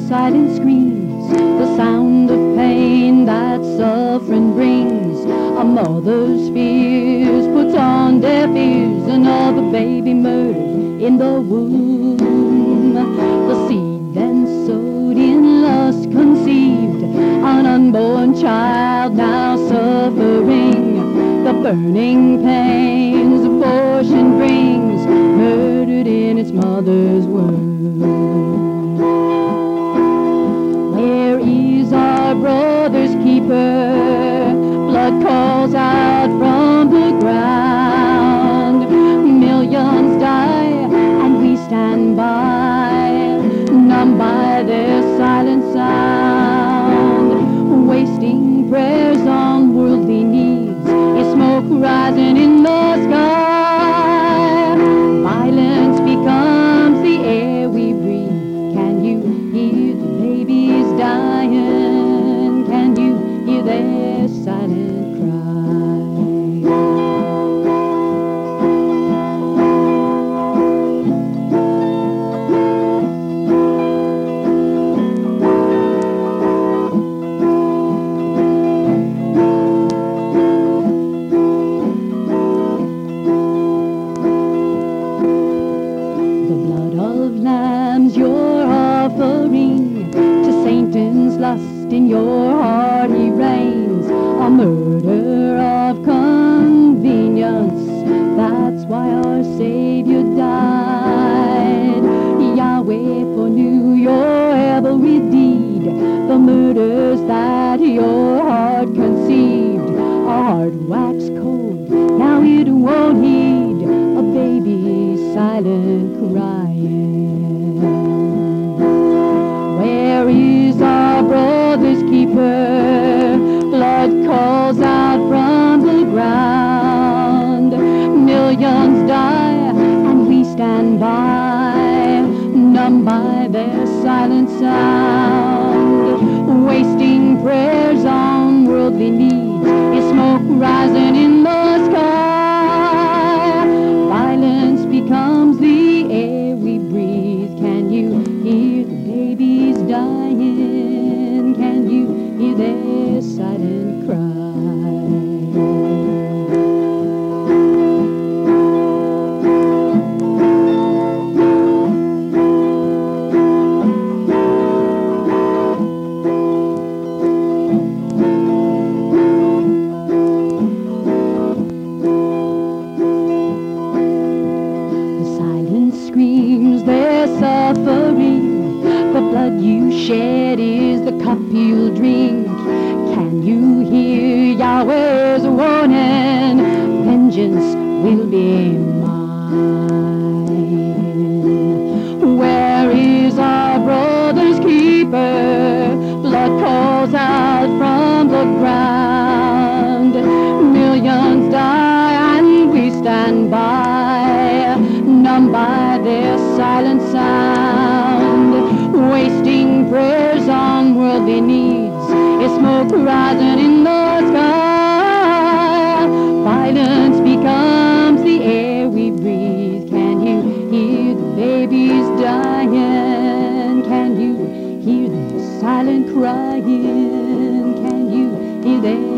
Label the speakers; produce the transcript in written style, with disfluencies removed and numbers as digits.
Speaker 1: silent screams, the sound of pain that suffering brings. A mother's fears puts on deaf ears, another baby murdered in the womb. The seed then sowed in lust conceived, an unborn child now suffering the burning pains abortion brings, murdered in its mother's womb. Where is our brother's keeper? Blood calls out from the ground. Millions die and we stand by, numb by their silent sound. Wasting prayers on worldly needs, is smoke rising in the sky. Violence becomes the air we breathe. Can you hear the babies dying? Can you hear their silent cry? The blood of lambs you're offering to Satan's lust, in your heart he reigns, a murder of convenience. That's why our Savior died. Yahweh foreknew your every deed, the murders that your heart conceived. Our heart waxed cold, now it won't heed a baby's silent crying. Where is our brother's keeper? Blood calls out from the ground. Millions die and we stand by, numb by their silent sound. Wasting prayers on worldly needs, is smoke rising in the sky. Violence becomes the air we breathe. Can you hear the babies dying? Can you hear their silent cry? Screams their suffering, the blood you shed is the cup you'll drink. Can you hear Yahweh's warning? Vengeance will be mine. Where is our brother's keeper? Blood calls out from the ground. Millions die and we stand by, numb by their silent sound. Wasting prayers on worldly needs, is smoke rising in the sky. Violence becomes the air we breathe. Can you hear the babies dying? Can you hear their silent crying? Can you hear their